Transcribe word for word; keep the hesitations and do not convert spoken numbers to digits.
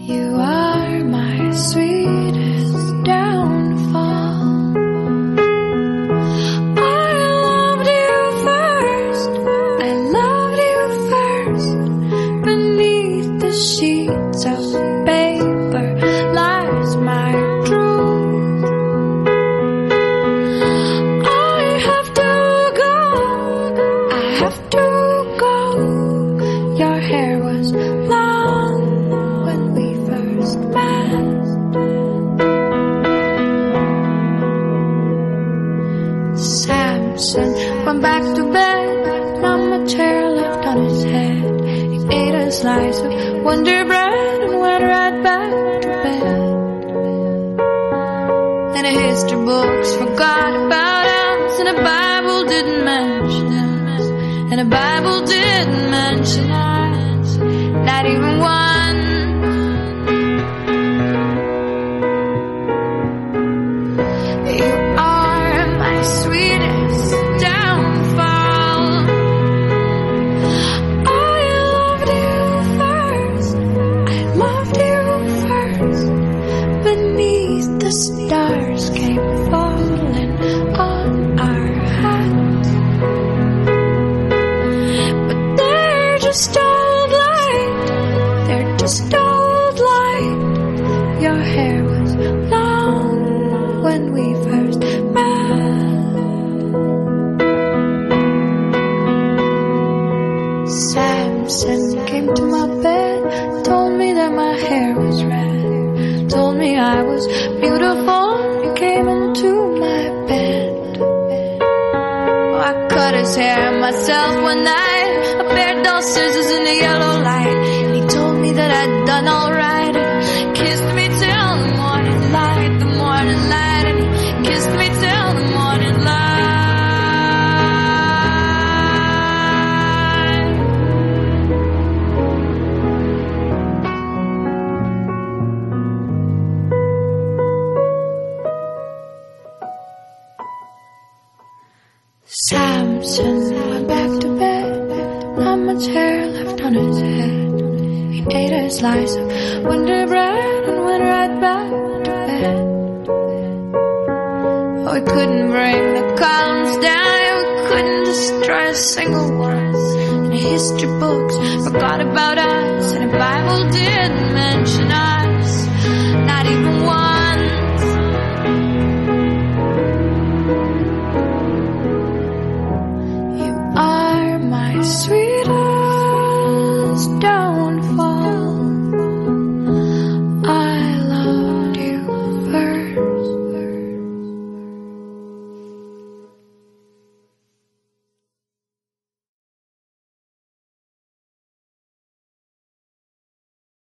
You are my sweetest downfall. I loved you first, I loved you first. Beneath the sheets of paper lies my truth. I have to go, I have to go. Your hair was long when we first met. Samson went back to bed, not much hair left on his head. He ate a slice of Wonder Bread and went right back to bed. And the history books forgot about us, and the Bible didn't mention us, and the Bible didn't mention us, not even one. You are my sweetest downfall. I loved you first, I loved you first. Beneath the stars came falling on our hats, but they're just old light, they're just old light. Your hair was long when we first met. Samson came to my bed, told me that my hair was red, told me I was beautiful. He came into my bed. Oh, I cut his hair myself one night, a pair of dull scissors in the yellow light. And he told me that I'd done alright, and kissed me till the morning light, the morning light. And he kissed me till the morning light. Samson went back to bed, not much hair left on his head. He ate a slice of Wonder Bread and went right back to bed. Oh, we couldn't bring the columns down, we couldn't destroy a single one. And the history books forgot about us, and the